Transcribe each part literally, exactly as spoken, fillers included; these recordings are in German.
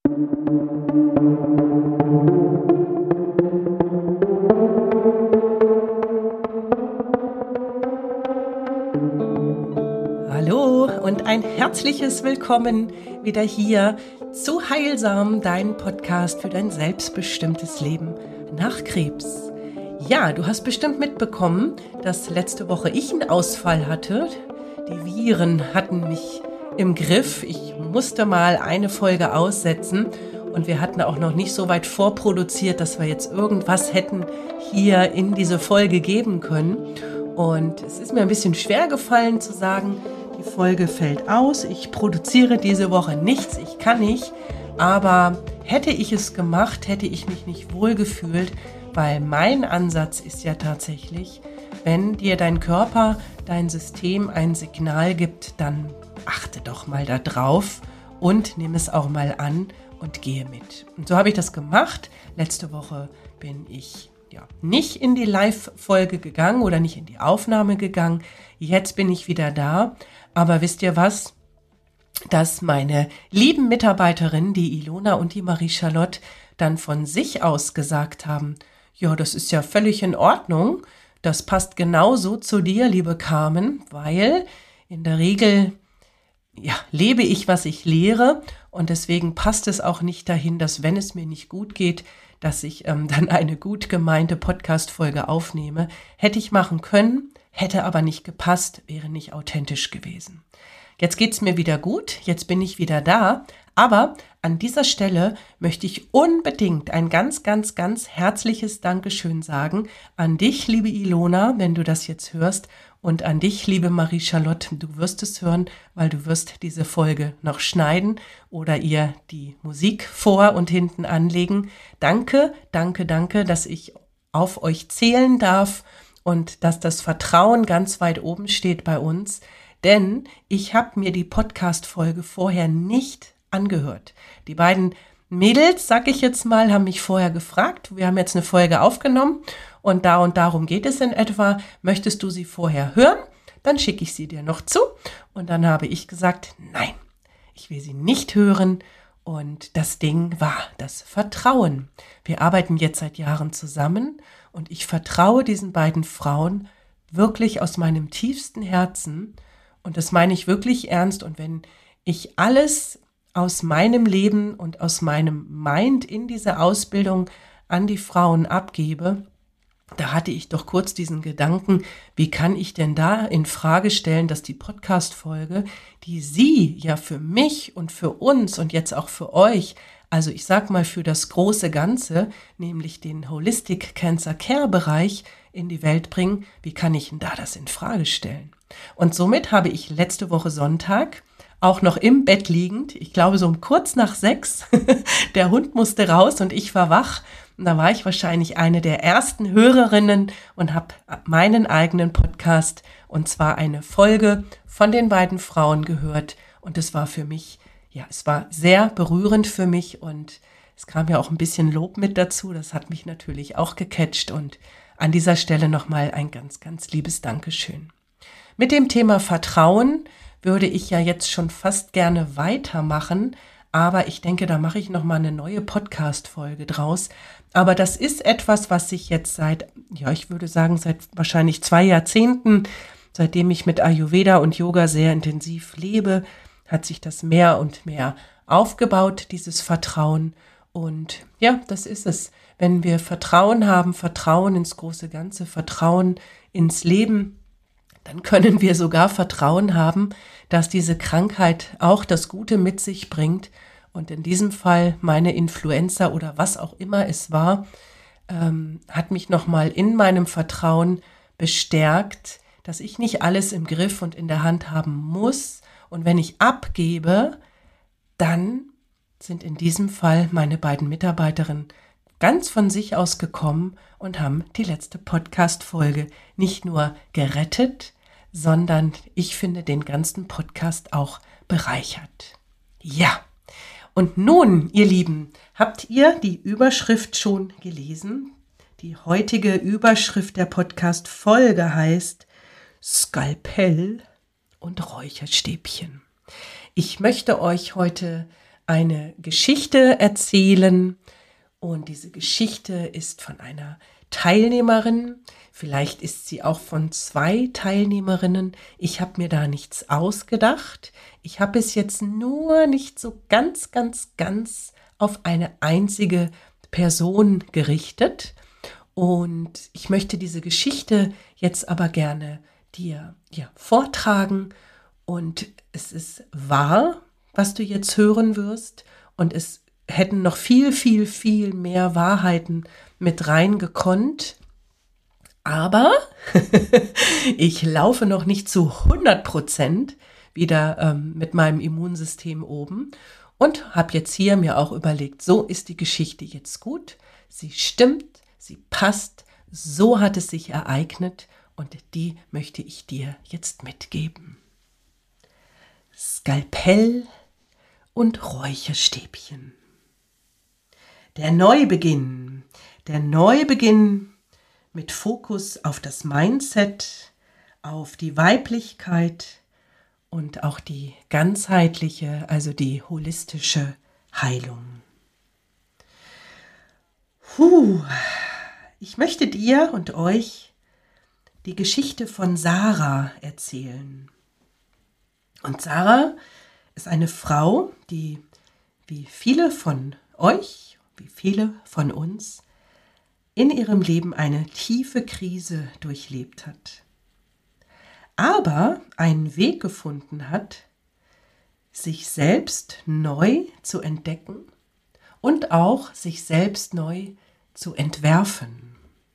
Hallo und ein herzliches Willkommen wieder hier zu Heilsam, dein Podcast für dein selbstbestimmtes Leben nach Krebs. Ja, du hast bestimmt mitbekommen, dass letzte Woche ich einen Ausfall hatte. Die Viren hatten mich im Griff. Ich musste mal eine Folge aussetzen und wir hatten auch noch nicht so weit vorproduziert, dass wir jetzt irgendwas hätten hier in diese Folge geben können. Und es ist mir ein bisschen schwer gefallen zu sagen, die Folge fällt aus, ich produziere diese Woche nichts, ich kann nicht. Aber hätte ich es gemacht, hätte ich mich nicht wohlgefühlt, weil mein Ansatz ist ja tatsächlich, wenn dir dein Körper, dein System ein Signal gibt, dann achte doch mal da drauf und nimm es auch mal an und gehe mit. Und so habe ich das gemacht. Letzte Woche bin ich ja nicht in die Live-Folge gegangen oder nicht in die Aufnahme gegangen. Jetzt bin ich wieder da. Aber wisst ihr was? Dass meine lieben Mitarbeiterinnen, die Ilona und die Marie-Charlotte, dann von sich aus gesagt haben, ja, das ist ja völlig in Ordnung. Das passt genauso zu dir, liebe Carmen, weil in der Regel ja, lebe ich, was ich lehre. Und deswegen passt es auch nicht dahin, dass, wenn es mir nicht gut geht, dass ich ähm, dann eine gut gemeinte Podcast-Folge aufnehme. Hätte ich machen können, hätte aber nicht gepasst, wäre nicht authentisch gewesen. Jetzt geht's mir wieder gut, jetzt bin ich wieder da, aber an dieser Stelle möchte ich unbedingt ein ganz, ganz, ganz herzliches Dankeschön sagen an dich, liebe Ilona, wenn du das jetzt hörst, und an dich, liebe Marie-Charlotte, du wirst es hören, weil du wirst diese Folge noch schneiden oder ihr die Musik vor und hinten anlegen. Danke, danke, danke, dass ich auf euch zählen darf und dass das Vertrauen ganz weit oben steht bei uns. Denn ich habe mir die Podcast-Folge vorher nicht angehört. Die beiden Mädels, sag ich jetzt mal, haben mich vorher gefragt. Wir haben jetzt eine Folge aufgenommen und da und darum geht es in etwa. Möchtest du sie vorher hören? Dann schicke ich sie dir noch zu. Und dann habe ich gesagt, nein, ich will sie nicht hören. Und das Ding war das Vertrauen. Wir arbeiten jetzt seit Jahren zusammen und ich vertraue diesen beiden Frauen wirklich aus meinem tiefsten Herzen. Und das meine ich wirklich ernst. Und wenn ich alles aus meinem Leben und aus meinem Mind in diese Ausbildung an die Frauen abgebe, da hatte ich doch kurz diesen Gedanken, wie kann ich denn da in Frage stellen, dass die Podcast-Folge, die Sie ja für mich und für uns und jetzt auch für euch, also ich sag mal für das große Ganze, nämlich den Holistic Cancer Care Bereich in die Welt bringen, wie kann ich denn da das in Frage stellen? Und somit habe ich letzte Woche Sonntag auch noch im Bett liegend, ich glaube so um kurz nach sechs, der Hund musste raus und ich war wach. Und da war ich wahrscheinlich eine der ersten Hörerinnen und habe meinen eigenen Podcast, und zwar eine Folge von den beiden Frauen gehört. Und es war für mich, ja, es war sehr berührend für mich und es kam ja auch ein bisschen Lob mit dazu. Das hat mich natürlich auch gecatcht und an dieser Stelle nochmal ein ganz, ganz liebes Dankeschön. Mit dem Thema Vertrauen würde ich ja jetzt schon fast gerne weitermachen, aber ich denke, da mache ich nochmal eine neue Podcast-Folge draus. Aber das ist etwas, was sich jetzt seit, ja, ich würde sagen, seit wahrscheinlich zwei Jahrzehnten, seitdem ich mit Ayurveda und Yoga sehr intensiv lebe, hat sich das mehr und mehr aufgebaut, dieses Vertrauen. Und ja, das ist es. Wenn wir Vertrauen haben, Vertrauen ins große Ganze, Vertrauen ins Leben, dann können wir sogar Vertrauen haben, dass diese Krankheit auch das Gute mit sich bringt. Und in diesem Fall meine Influenza oder was auch immer es war, ähm, hat mich nochmal in meinem Vertrauen bestärkt, dass ich nicht alles im Griff und in der Hand haben muss. Und wenn ich abgebe, dann sind in diesem Fall meine beiden Mitarbeiterinnen ganz von sich aus gekommen und haben die letzte Podcast-Folge nicht nur gerettet, sondern ich finde den ganzen Podcast auch bereichert. Ja, und nun, ihr Lieben, habt ihr die Überschrift schon gelesen? Die heutige Überschrift der Podcast-Folge heißt Skalpell und Räucherstäbchen. Ich möchte euch heute eine Geschichte erzählen. Und diese Geschichte ist von einer Teilnehmerin. Vielleicht ist sie auch von zwei Teilnehmerinnen. Ich habe mir da nichts ausgedacht. Ich habe es jetzt nur nicht so ganz, ganz, ganz auf eine einzige Person gerichtet. Und ich möchte diese Geschichte jetzt aber gerne dir ja, vortragen. Und es ist wahr, was du jetzt hören wirst. Und es hätten noch viel, viel, viel mehr Wahrheiten mit reingekonnt. Aber ich laufe noch nicht zu hundert Prozent wieder ähm, mit meinem Immunsystem oben und habe jetzt hier mir auch überlegt, so ist die Geschichte jetzt gut, sie stimmt, sie passt, so hat es sich ereignet und die möchte ich dir jetzt mitgeben. Skalpell und Räucherstäbchen. Der Neubeginn, der Neubeginn mit Fokus auf das Mindset, auf die Weiblichkeit und auch die ganzheitliche, also die holistische Heilung. Puh, ich möchte dir und euch die Geschichte von Sarah erzählen. Und Sarah ist eine Frau, die wie viele von euch, wie viele von uns, in ihrem Leben eine tiefe Krise durchlebt hat, aber einen Weg gefunden hat, sich selbst neu zu entdecken und auch sich selbst neu zu entwerfen.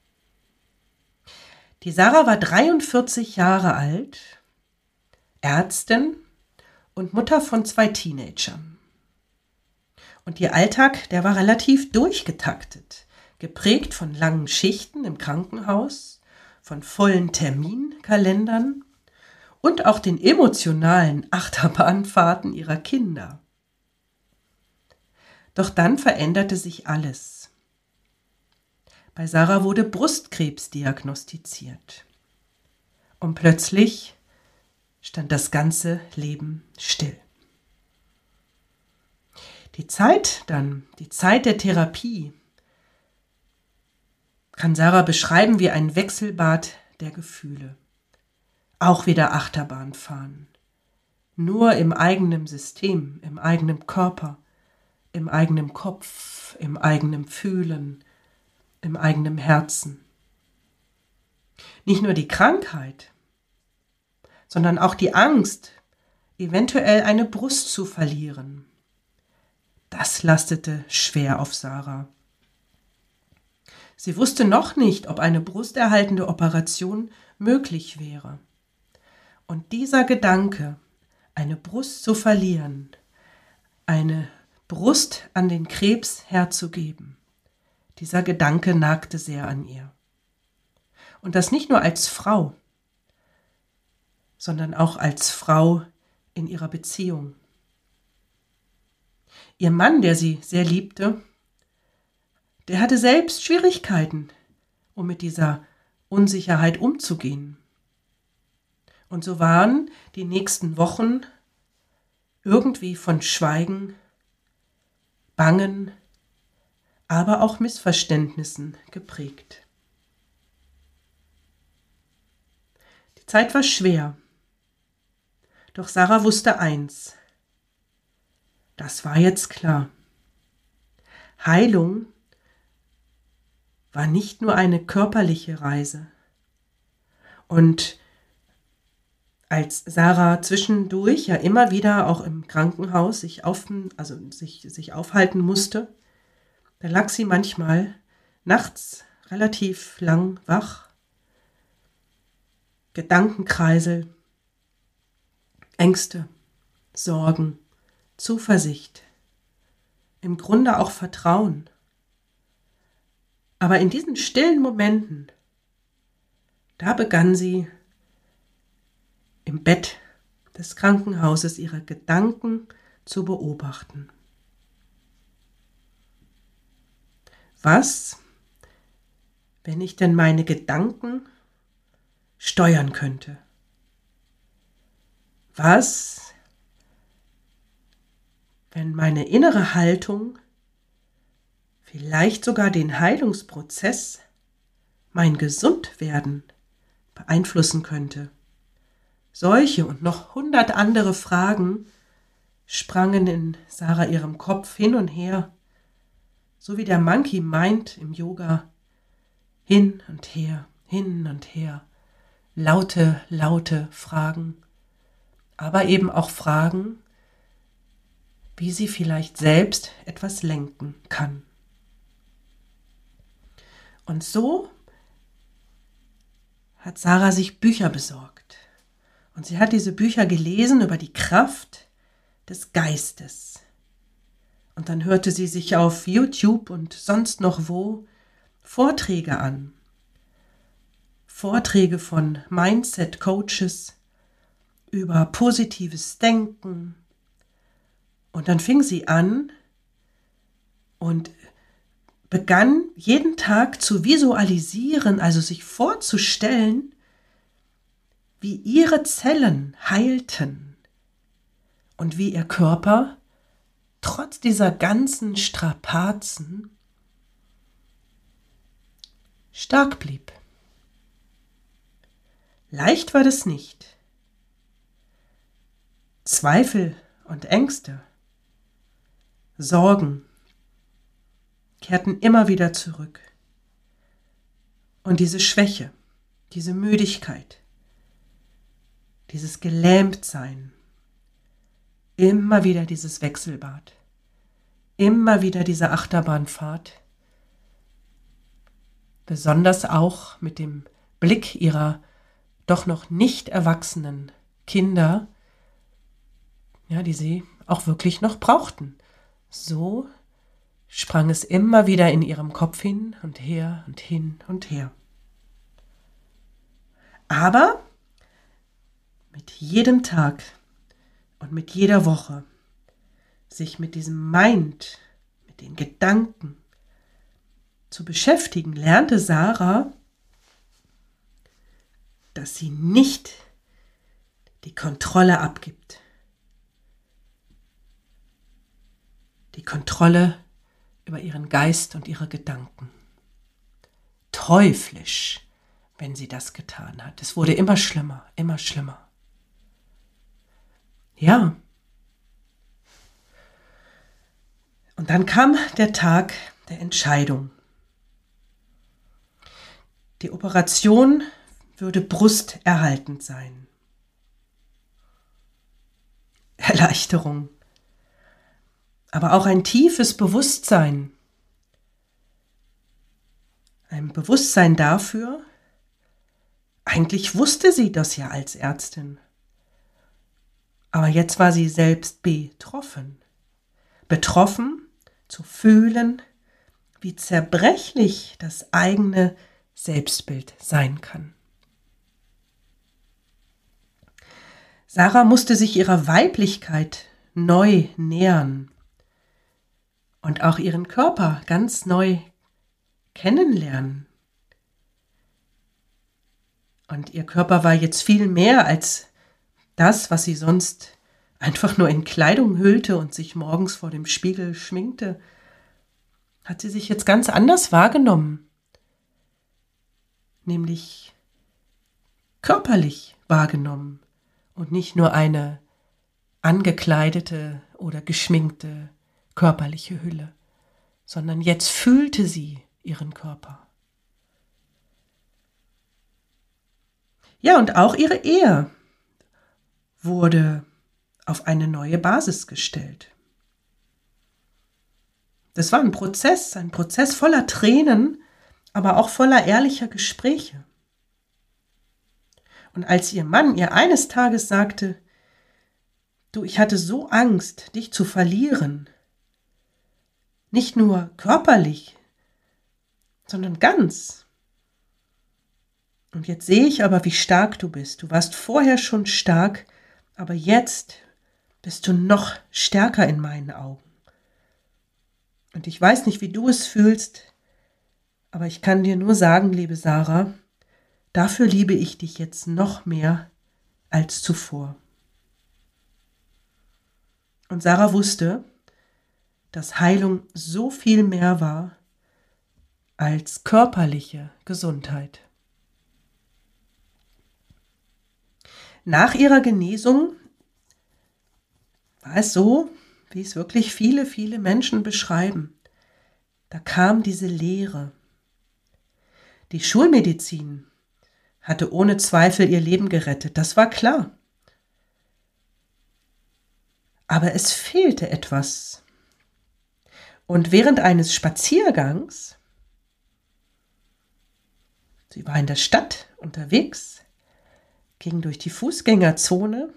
Die Sarah war dreiundvierzig Jahre alt, Ärztin und Mutter von zwei Teenagern. Und ihr Alltag, der war relativ durchgetaktet. Geprägt von langen Schichten im Krankenhaus, von vollen Terminkalendern und auch den emotionalen Achterbahnfahrten ihrer Kinder. Doch dann veränderte sich alles. Bei Sarah wurde Brustkrebs diagnostiziert. Und plötzlich stand das ganze Leben still. Die Zeit dann, die Zeit der Therapie, kann Sarah beschreiben wie ein Wechselbad der Gefühle. Auch wieder Achterbahn fahren. Nur im eigenen System, im eigenen Körper, im eigenen Kopf, im eigenen Fühlen, im eigenen Herzen. Nicht nur die Krankheit, sondern auch die Angst, eventuell eine Brust zu verlieren. Das lastete schwer auf Sarah. Sie wusste noch nicht, ob eine brusterhaltende Operation möglich wäre. Und dieser Gedanke, eine Brust zu verlieren, eine Brust an den Krebs herzugeben, dieser Gedanke nagte sehr an ihr. Und das nicht nur als Frau, sondern auch als Frau in ihrer Beziehung. Ihr Mann, der sie sehr liebte, der hatte selbst Schwierigkeiten, um mit dieser Unsicherheit umzugehen. Und so waren die nächsten Wochen irgendwie von Schweigen, Bangen, aber auch Missverständnissen geprägt. Die Zeit war schwer, doch Sarah wusste eins: Das war jetzt klar. Heilung war nicht nur eine körperliche Reise. Und als Sarah zwischendurch ja immer wieder auch im Krankenhaus sich, auf, also sich, sich aufhalten musste, da lag sie manchmal nachts relativ lang wach, Gedankenkreisel, Ängste, Sorgen, Zuversicht, im Grunde auch Vertrauen. Aber in diesen stillen Momenten, da begann sie im Bett des Krankenhauses ihre Gedanken zu beobachten. Was, wenn ich denn meine Gedanken steuern könnte? Was, wenn meine innere Haltung vielleicht sogar den Heilungsprozess, mein Gesundwerden beeinflussen könnte. Solche und noch hundert andere Fragen sprangen in Sarah ihrem Kopf hin und her, so wie der Monkey Mind im Yoga, hin und her, hin und her, laute, laute Fragen, aber eben auch Fragen, wie sie vielleicht selbst etwas lenken kann. Und so hat Sarah sich Bücher besorgt. Und sie hat diese Bücher gelesen über die Kraft des Geistes. Und dann hörte sie sich auf YouTube und sonst noch wo Vorträge an. Vorträge von Mindset-Coaches über positives Denken. Und dann fing sie an und begann jeden Tag zu visualisieren, also sich vorzustellen, wie ihre Zellen heilten und wie ihr Körper trotz dieser ganzen Strapazen stark blieb. Leicht war das nicht. Zweifel und Ängste, Sorgen kehrten immer wieder zurück. Und diese Schwäche, diese Müdigkeit, dieses Gelähmtsein, immer wieder dieses Wechselbad, immer wieder diese Achterbahnfahrt, besonders auch mit dem Blick ihrer doch noch nicht erwachsenen Kinder, ja, die sie auch wirklich noch brauchten. So sprang es immer wieder in ihrem Kopf hin und her und hin und her. Aber mit jedem Tag und mit jeder Woche sich mit diesem Mind, mit den Gedanken zu beschäftigen, lernte Sarah, dass sie nicht die Kontrolle abgibt. Die Kontrolle über ihren Geist und ihre Gedanken. Teuflisch, wenn sie das getan hat. Es wurde immer schlimmer, immer schlimmer. Ja. Und dann kam der Tag der Entscheidung. Die Operation würde brusterhaltend sein. Erleichterung. Aber auch ein tiefes Bewusstsein. Ein Bewusstsein dafür, eigentlich wusste sie das ja als Ärztin. Aber jetzt war sie selbst betroffen. Betroffen zu fühlen, wie zerbrechlich das eigene Selbstbild sein kann. Sarah musste sich ihrer Weiblichkeit neu nähern und auch ihren Körper ganz neu kennenlernen. Und ihr Körper war jetzt viel mehr als das, was sie sonst einfach nur in Kleidung hüllte und sich morgens vor dem Spiegel schminkte. Hat sie sich jetzt ganz anders wahrgenommen, nämlich körperlich wahrgenommen und nicht nur eine angekleidete oder geschminkte körperliche Hülle, sondern jetzt fühlte sie ihren Körper. Ja, und auch ihre Ehe wurde auf eine neue Basis gestellt. Das war ein Prozess, ein Prozess voller Tränen, aber auch voller ehrlicher Gespräche. Und als ihr Mann ihr eines Tages sagte, du, ich hatte so Angst, dich zu verlieren, nicht nur körperlich, sondern ganz. Und jetzt sehe ich aber, wie stark du bist. Du warst vorher schon stark, aber jetzt bist du noch stärker in meinen Augen. Und ich weiß nicht, wie du es fühlst, aber ich kann dir nur sagen, liebe Sarah, dafür liebe ich dich jetzt noch mehr als zuvor. Und Sarah wusste, dass Heilung so viel mehr war als körperliche Gesundheit. Nach ihrer Genesung war es so, wie es wirklich viele, viele Menschen beschreiben. Da kam diese Leere. Die Schulmedizin hatte ohne Zweifel ihr Leben gerettet, das war klar. Aber es fehlte etwas. Und während eines Spaziergangs, sie war in der Stadt unterwegs, ging durch die Fußgängerzone,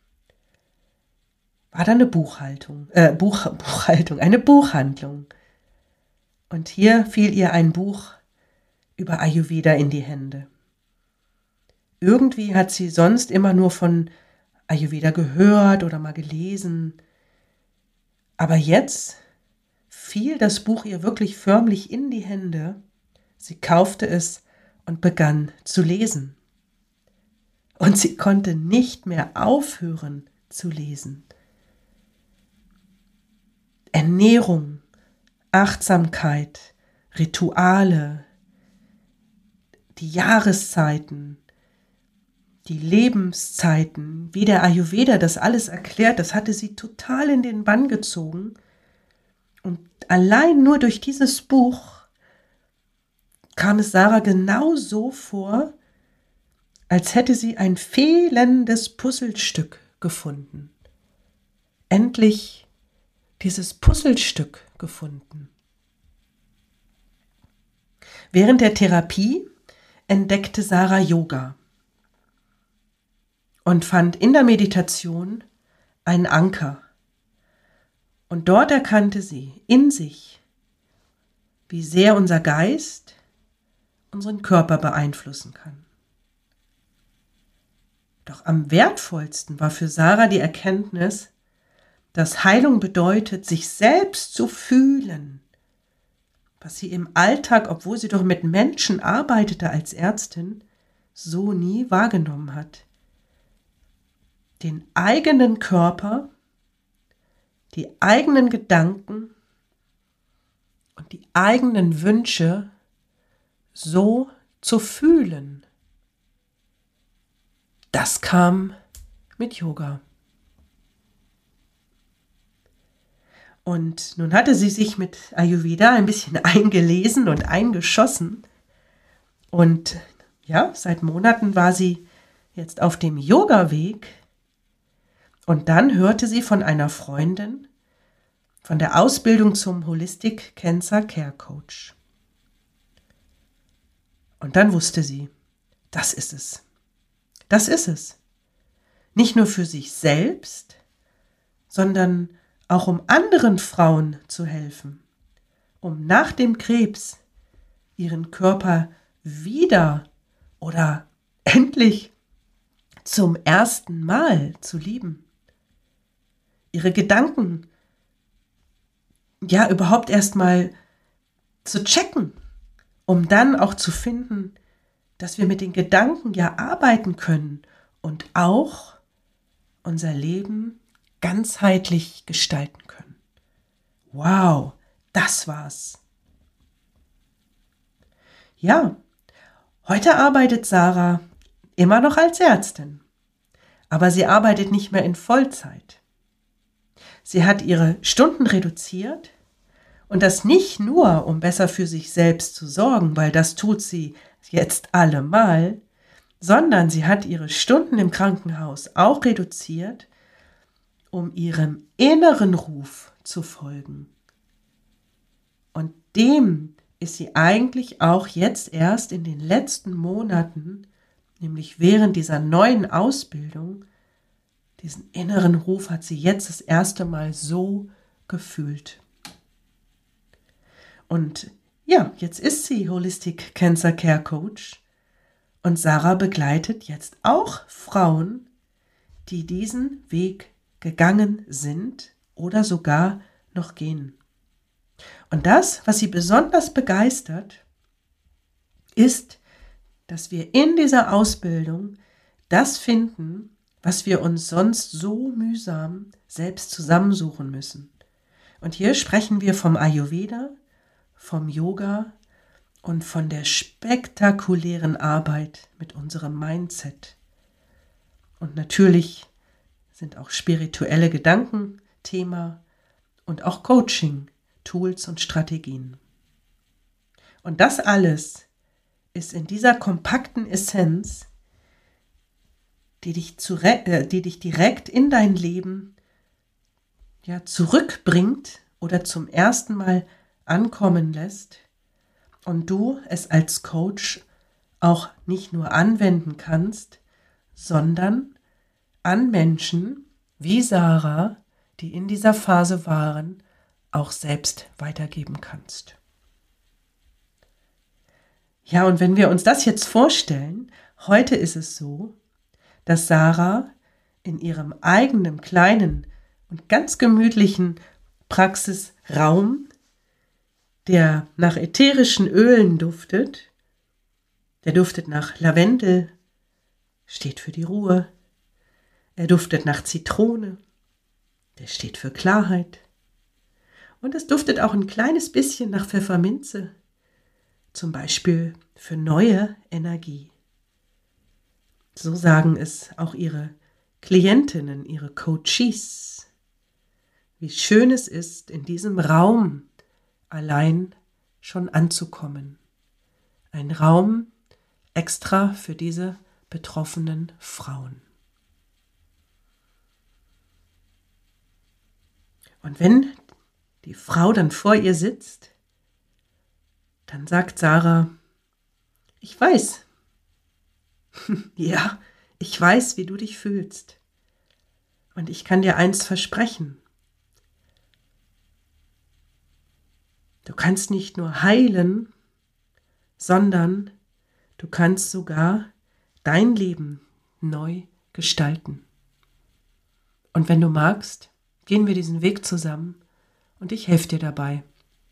war da eine Buchhaltung, äh, Buch, Buchhaltung, eine Buchhandlung. Und hier fiel ihr ein Buch über Ayurveda in die Hände. Irgendwie hat sie sonst immer nur von Ayurveda gehört oder mal gelesen. Aber jetzt fiel das Buch ihr wirklich förmlich in die Hände. Sie kaufte es und begann zu lesen. Und sie konnte nicht mehr aufhören zu lesen. Ernährung, Achtsamkeit, Rituale, die Jahreszeiten, die Lebenszeiten, wie der Ayurveda das alles erklärt, das hatte sie total in den Bann gezogen. Und allein nur durch dieses Buch kam es Sarah genau so vor, als hätte sie ein fehlendes Puzzlestück gefunden. Endlich dieses Puzzlestück gefunden. Während der Therapie entdeckte Sarah Yoga und fand in der Meditation einen Anker. Und dort erkannte sie in sich, wie sehr unser Geist unseren Körper beeinflussen kann. Doch am wertvollsten war für Sarah die Erkenntnis, dass Heilung bedeutet, sich selbst zu fühlen, was sie im Alltag, obwohl sie doch mit Menschen arbeitete als Ärztin, so nie wahrgenommen hat. Den eigenen Körper, die eigenen Gedanken und die eigenen Wünsche so zu fühlen. Das kam mit Yoga. Und nun hatte sie sich mit Ayurveda ein bisschen eingelesen und eingeschossen. Und ja, seit Monaten war sie jetzt auf dem Yoga-Weg. Und dann hörte sie von einer Freundin von der Ausbildung zum Holistic Cancer Care Coach. Und dann wusste sie, das ist es. Das ist es. Nicht nur für sich selbst, sondern auch um anderen Frauen zu helfen, um nach dem Krebs ihren Körper wieder oder endlich zum ersten Mal zu lieben. Ihre Gedanken ja überhaupt erstmal zu checken, um dann auch zu finden, dass wir mit den Gedanken ja arbeiten können und auch unser Leben ganzheitlich gestalten können. Wow, das war's. Ja, heute arbeitet Sarah immer noch als Ärztin, aber sie arbeitet nicht mehr in Vollzeit. Sie hat ihre Stunden reduziert und das nicht nur, um besser für sich selbst zu sorgen, weil das tut sie jetzt allemal, sondern sie hat ihre Stunden im Krankenhaus auch reduziert, um ihrem inneren Ruf zu folgen. Und dem ist sie eigentlich auch jetzt erst in den letzten Monaten, nämlich während dieser neuen Ausbildung, diesen inneren Ruf hat sie jetzt das erste Mal so gefühlt. Und ja, jetzt ist sie Holistic Cancer Care Coach und Sarah begleitet jetzt auch Frauen, die diesen Weg gegangen sind oder sogar noch gehen. Und das, was sie besonders begeistert, ist, dass wir in dieser Ausbildung das finden, was wir uns sonst so mühsam selbst zusammensuchen müssen. Und hier sprechen wir vom Ayurveda, vom Yoga und von der spektakulären Arbeit mit unserem Mindset. Und natürlich sind auch spirituelle Gedanken Thema und auch Coaching, Tools und Strategien. Und das alles ist in dieser kompakten Essenz, die dich, zure- äh, die dich direkt in dein Leben ja, zurückbringt oder zum ersten Mal ankommen lässt und du es als Coach auch nicht nur anwenden kannst, sondern an Menschen wie Sarah, die in dieser Phase waren, auch selbst weitergeben kannst. Ja, und wenn wir uns das jetzt vorstellen, heute ist es so, dass Sarah in ihrem eigenen kleinen und ganz gemütlichen Praxisraum, der nach ätherischen Ölen duftet, der duftet nach Lavendel, steht für die Ruhe, er duftet nach Zitrone, der steht für Klarheit und es duftet auch ein kleines bisschen nach Pfefferminze, zum Beispiel für neue Energie. So sagen es auch ihre Klientinnen, ihre Coaches. Wie schön es ist, in diesem Raum allein schon anzukommen. Ein Raum extra für diese betroffenen Frauen. Und wenn die Frau dann vor ihr sitzt, dann sagt Sarah, ich weiß, ja, ich weiß, wie du dich fühlst. Und ich kann dir eins versprechen. Du kannst nicht nur heilen, sondern du kannst sogar dein Leben neu gestalten. Und wenn du magst, gehen wir diesen Weg zusammen und ich helfe dir dabei.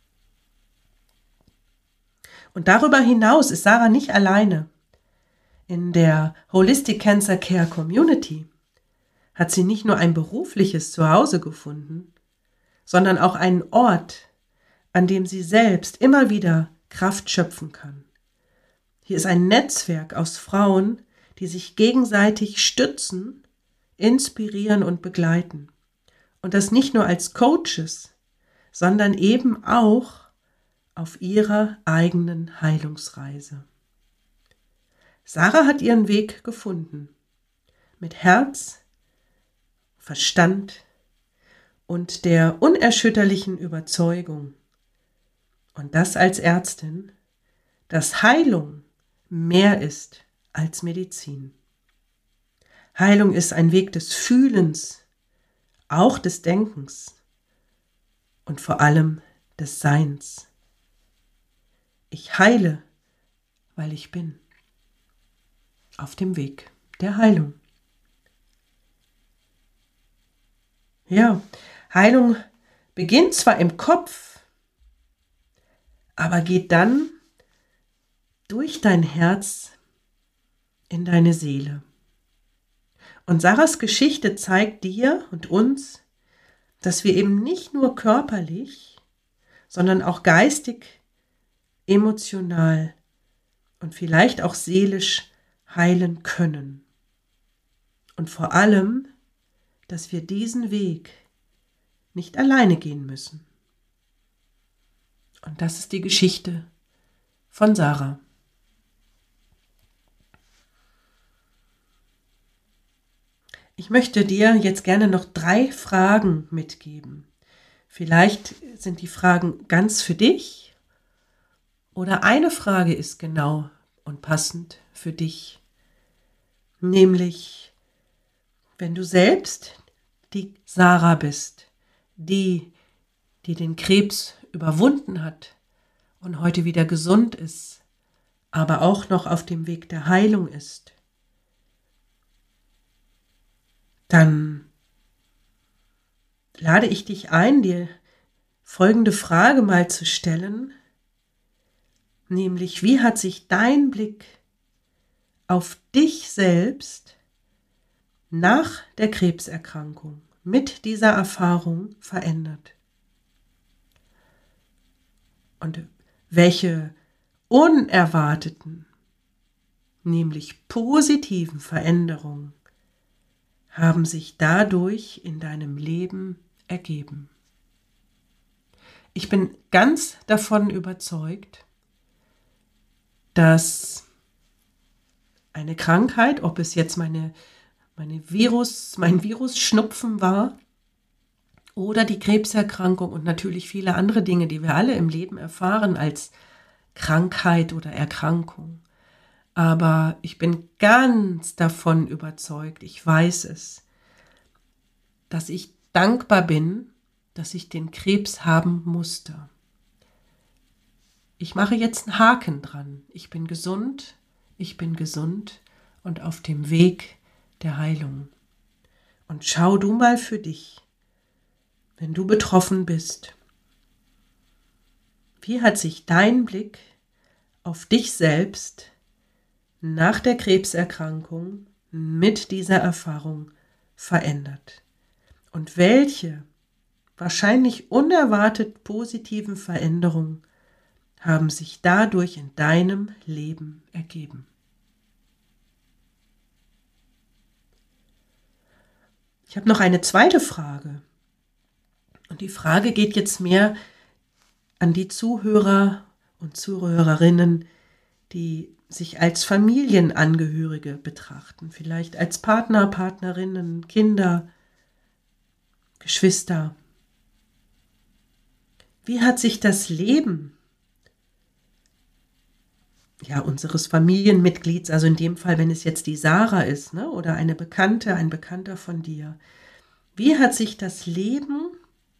Und darüber hinaus ist Sarah nicht alleine. In der Holistic Cancer Care Community hat sie nicht nur ein berufliches Zuhause gefunden, sondern auch einen Ort, an dem sie selbst immer wieder Kraft schöpfen kann. Hier ist ein Netzwerk aus Frauen, die sich gegenseitig stützen, inspirieren und begleiten. Und das nicht nur als Coaches, sondern eben auch auf ihrer eigenen Heilungsreise. Sarah hat ihren Weg gefunden, mit Herz, Verstand und der unerschütterlichen Überzeugung, und das als Ärztin, dass Heilung mehr ist als Medizin. Heilung ist ein Weg des Fühlens, auch des Denkens und vor allem des Seins. Ich heile, weil ich bin. Auf dem Weg der Heilung. Ja, Heilung beginnt zwar im Kopf, aber geht dann durch dein Herz in deine Seele. Und Sarahs Geschichte zeigt dir und uns, dass wir eben nicht nur körperlich, sondern auch geistig, emotional und vielleicht auch seelisch heilen können. Und vor allem, dass wir diesen Weg nicht alleine gehen müssen. Und das ist die Geschichte von Sarah. Ich möchte dir jetzt gerne noch drei Fragen mitgeben. Vielleicht sind die Fragen ganz für dich oder eine Frage ist genau und passend für dich. Nämlich, wenn du selbst die Sarah bist, die, die den Krebs überwunden hat und heute wieder gesund ist, aber auch noch auf dem Weg der Heilung ist, dann lade ich dich ein, dir folgende Frage mal zu stellen, nämlich, wie hat sich dein Blick auf dich selbst nach der Krebserkrankung mit dieser Erfahrung verändert? Und welche unerwarteten, nämlich positiven Veränderungen haben sich dadurch in deinem Leben ergeben. Ich bin ganz davon überzeugt, dass eine Krankheit, ob es jetzt meine, meine Virus, mein Virus-Schnupfen war oder die Krebserkrankung und natürlich viele andere Dinge, die wir alle im Leben erfahren als Krankheit oder Erkrankung. Aber ich bin ganz davon überzeugt, ich weiß es, dass ich dankbar bin, dass ich den Krebs haben musste. Ich mache jetzt einen Haken dran. Ich bin gesund, ich bin gesund und auf dem Weg der Heilung. Und schau du mal für dich, wenn du betroffen bist, wie hat sich dein Blick auf dich selbst nach der Krebserkrankung mit dieser Erfahrung verändert? Und welche wahrscheinlich unerwartet positiven Veränderungen haben sich dadurch in deinem Leben ergeben? Ich habe noch eine zweite Frage. Und die Frage geht jetzt mehr an die Zuhörer und Zuhörerinnen, die sich als Familienangehörige betrachten, vielleicht als Partner, Partnerinnen, Kinder, Geschwister. Wie hat sich das Leben ja, unseres Familienmitglieds, also in dem Fall, wenn es jetzt die Sarah ist, ne, oder eine Bekannte, ein Bekannter von dir, wie hat sich das Leben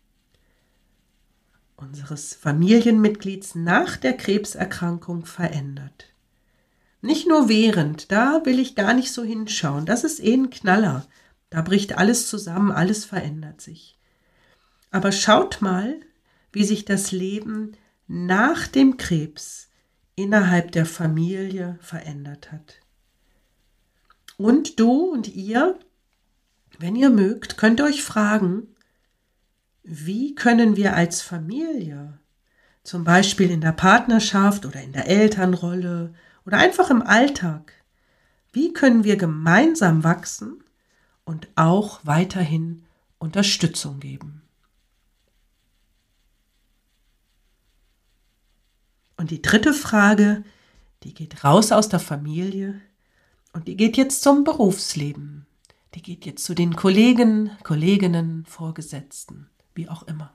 unseres Familienmitglieds nach der Krebserkrankung verändert? Nicht nur während, da will ich gar nicht so hinschauen, das ist eh ein Knaller, da bricht alles zusammen, alles verändert sich. Aber schaut mal, wie sich das Leben nach dem Krebs innerhalb der Familie verändert hat. Und du und ihr, wenn ihr mögt, könnt euch fragen, wie können wir als Familie, zum Beispiel in der Partnerschaft oder in der Elternrolle oder einfach im Alltag, wie können wir gemeinsam wachsen und auch weiterhin Unterstützung geben? Und die dritte Frage, die geht raus aus der Familie und die geht jetzt zum Berufsleben. Die geht jetzt zu den Kollegen, Kolleginnen, Vorgesetzten, wie auch immer.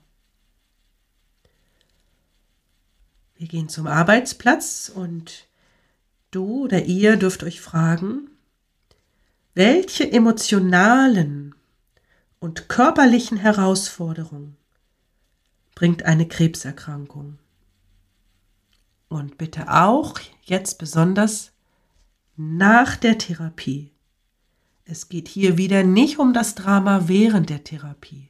Wir gehen zum Arbeitsplatz und du oder ihr dürft euch fragen, welche emotionalen und körperlichen Herausforderungen bringt eine Krebserkrankung? Und bitte auch jetzt besonders nach der Therapie. Es geht hier wieder nicht um das Drama während der Therapie.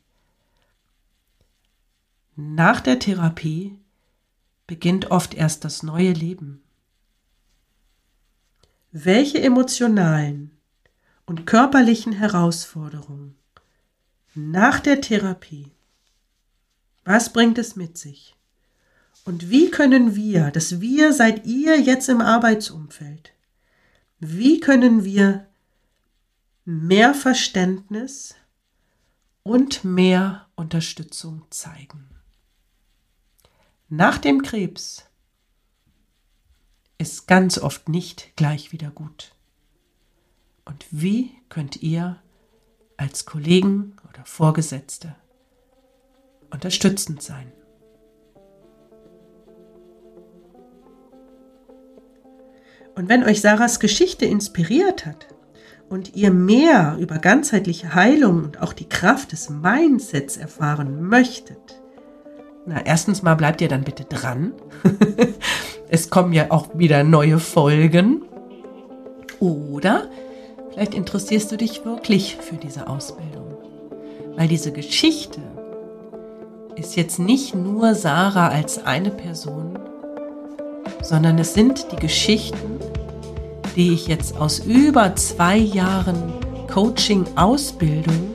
Nach der Therapie beginnt oft erst das neue Leben. Welche emotionalen und körperlichen Herausforderungen nach der Therapie, was bringt es mit sich? Und wie können wir, das wir seid ihr jetzt im Arbeitsumfeld, wie können wir mehr Verständnis und mehr Unterstützung zeigen? Nach dem Krebs ist ganz oft nicht gleich wieder gut. Und wie könnt ihr als Kollegen oder Vorgesetzte unterstützend sein? Und wenn euch Sarahs Geschichte inspiriert hat und ihr mehr über ganzheitliche Heilung und auch die Kraft des Mindsets erfahren möchtet, na, erstens mal bleibt ihr dann bitte dran. Es kommen ja auch wieder neue Folgen. Oder vielleicht interessierst du dich wirklich für diese Ausbildung. Weil diese Geschichte ist jetzt nicht nur Sarah als eine Person, sondern es sind die Geschichten, die ich jetzt aus über zwei Jahren Coaching-Ausbildung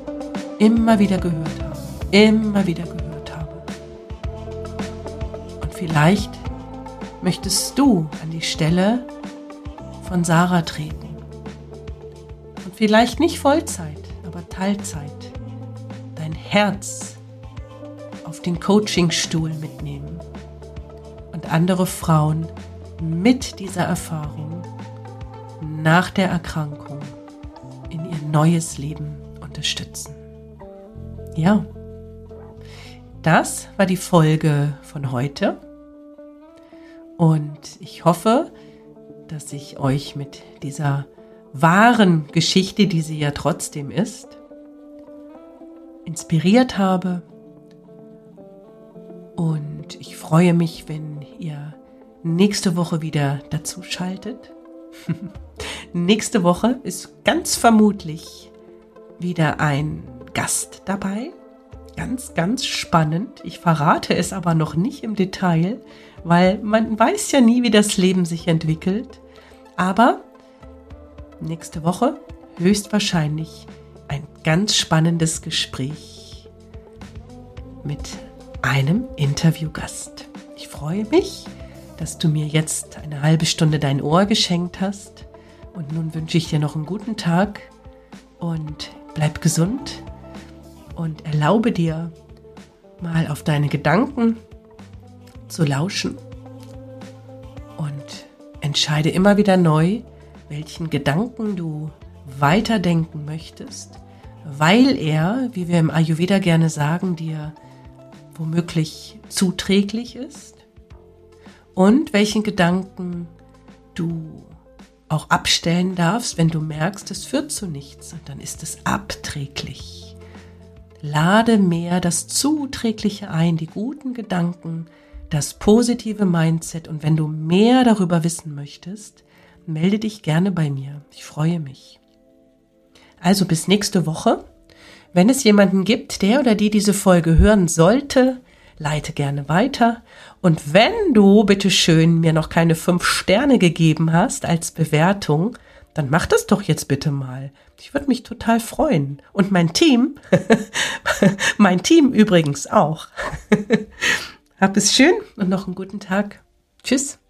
immer wieder gehört habe. Immer wieder gehört habe. Und vielleicht möchtest du an die Stelle von Sarah treten. Und vielleicht nicht Vollzeit, aber Teilzeit. Dein Herz auf den Coachingstuhl mitnehmen und andere Frauen mit dieser Erfahrung nach der Erkrankung in ihr neues Leben unterstützen. Ja, das war die Folge von heute und ich hoffe, dass ich euch mit dieser wahren Geschichte, die sie ja trotzdem ist, inspiriert habe und ich freue mich, wenn ihr nächste Woche wieder dazu schaltet. Nächste Woche ist ganz vermutlich wieder ein Gast dabei. Ganz, ganz spannend. Ich verrate es aber noch nicht im Detail, weil man weiß ja nie, wie das Leben sich entwickelt. Aber nächste Woche höchstwahrscheinlich ein ganz spannendes Gespräch mit einem Interviewgast. Ich freue mich, dass du mir jetzt eine halbe Stunde dein Ohr geschenkt hast. Und nun wünsche ich dir noch einen guten Tag und bleib gesund und erlaube dir, mal auf deine Gedanken zu lauschen und entscheide immer wieder neu, welchen Gedanken du weiterdenken möchtest, weil er, wie wir im Ayurveda gerne sagen, dir womöglich zuträglich ist und welchen Gedanken du auch abstellen darfst, wenn du merkst, es führt zu nichts und dann ist es abträglich. Lade mehr das Zuträgliche ein, die guten Gedanken, das positive Mindset und wenn du mehr darüber wissen möchtest, melde dich gerne bei mir. Ich freue mich. Also bis nächste Woche. Wenn es jemanden gibt, der oder die diese Folge hören sollte, leite gerne weiter. Und wenn du, bitteschön, mir noch keine fünf Sterne gegeben hast als Bewertung, dann mach das doch jetzt bitte mal. Ich würde mich total freuen. Und mein Team, mein Team übrigens auch. Hab es schön und noch einen guten Tag. Tschüss.